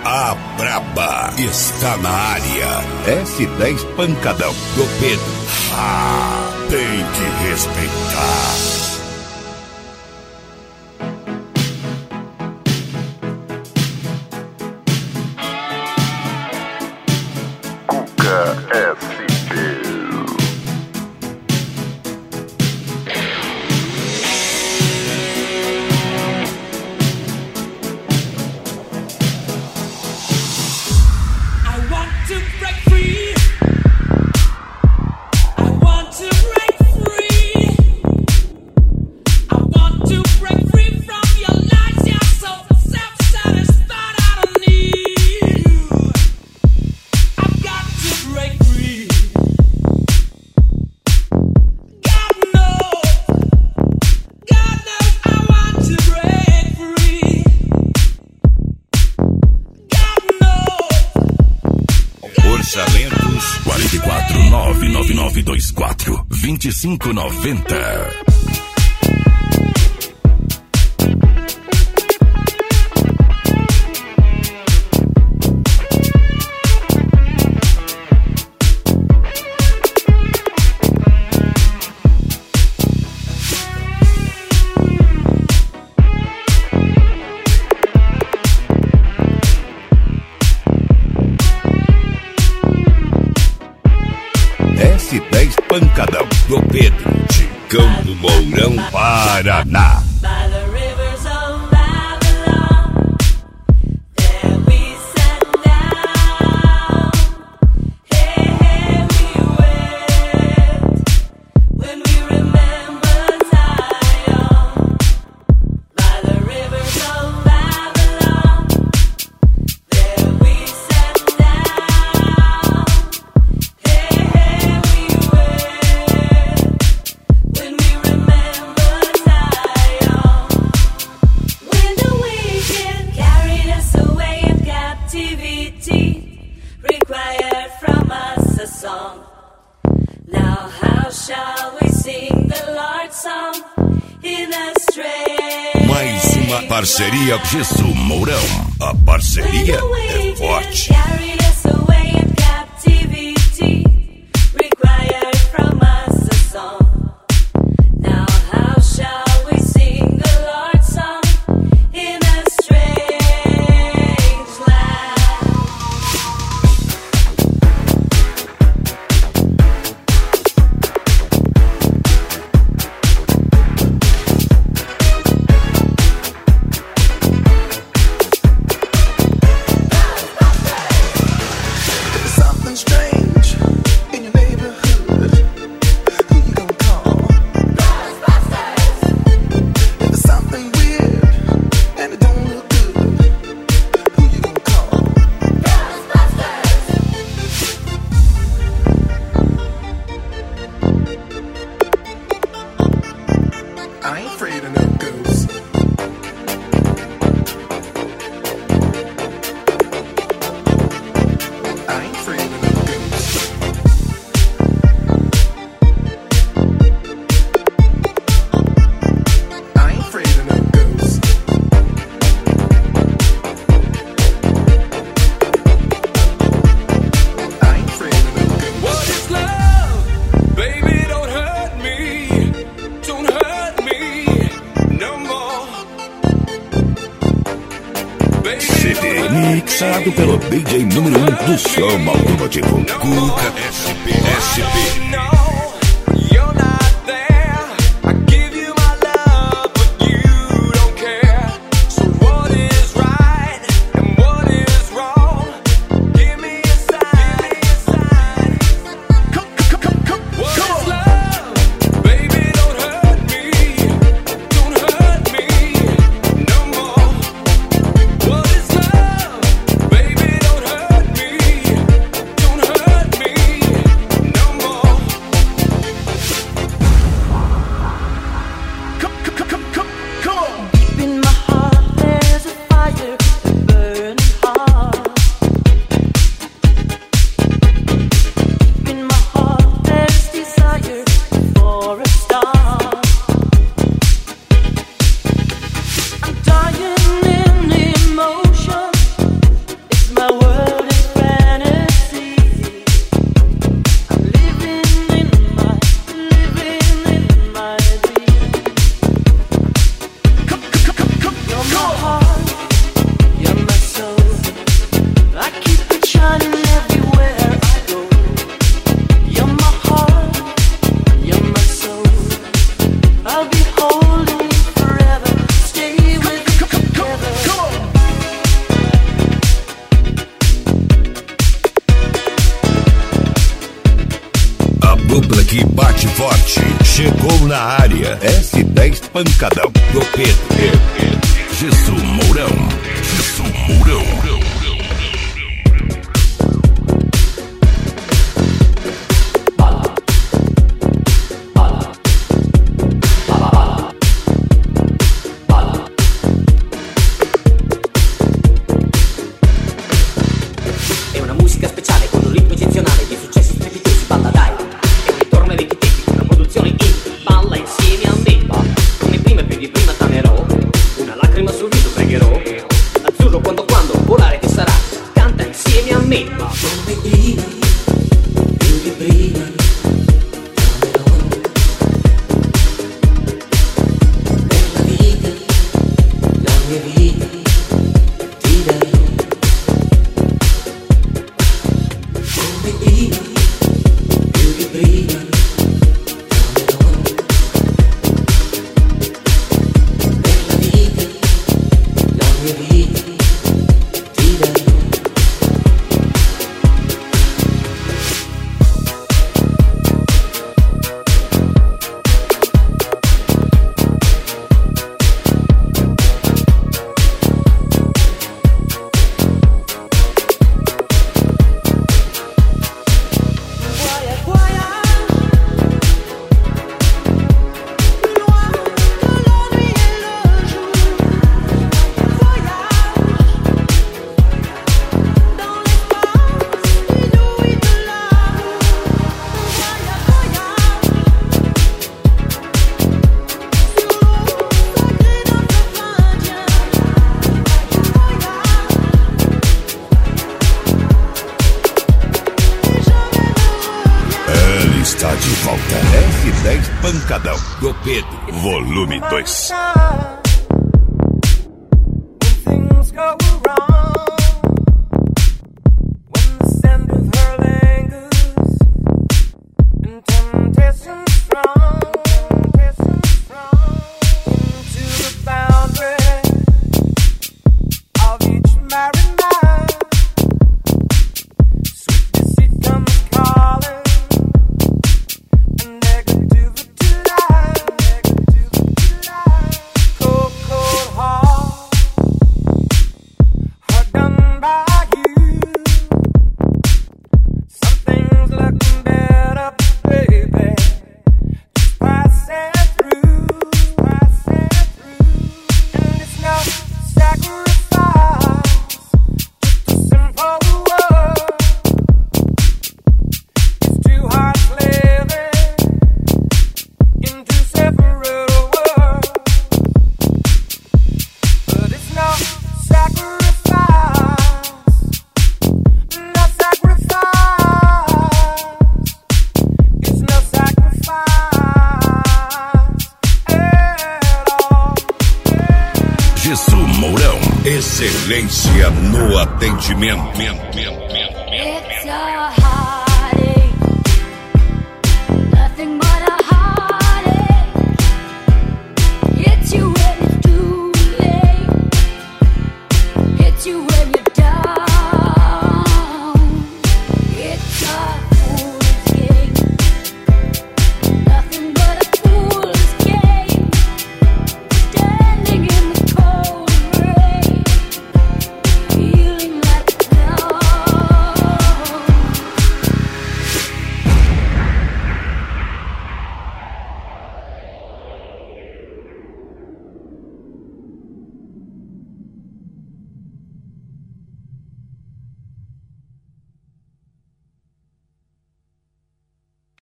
A braba está na área. S10 pancadão do Pedro. Tem que respeitar. Orçamentos 44999242590. S10 pancadão do Pedro, Chicão do Mourão, Paraná. Mais uma parceria Gesso Mourão. A parceria é forte. Mixado pelo DJ número 1 do som automotivo, Cuca SP. Dupla que bate forte, chegou na área. S10 Pancadão, do Pedro. Jesus Mourão. È una musica speciale con un ritmo eccezionale di successi strepitosi, balla dai. È un ritorno ai vecchi tempi, una produzione indie, balla insieme a me. Come prima e più di prima t'amerò, una lacrima sul viso pregherò. Azzurro quando volare che sarà, canta insieme a me. Come prima, più di prima t'amerò. Nella vita, la mia vita ti darò. Come prima, più di prima t'amerò. Nella vita, la mia vita ti darò. Está de volta. S10 Pancadão, do Pedro. Volume 2. Things go wrong when the scent of her lingers and temptation strong into the boundary of each married night. Sweet deceit comes calling, and negativity lies. Cold, cold heart, hard done by you. Something's looking better, baby. Just pass it through. And it's no sacrifice, just a simple word. It's two hearts living in two separate worlds. But it's no sacrifice, no sacrifice. It's no sacrifice at all. Jesus Mourão, excelência no atendimento. It's a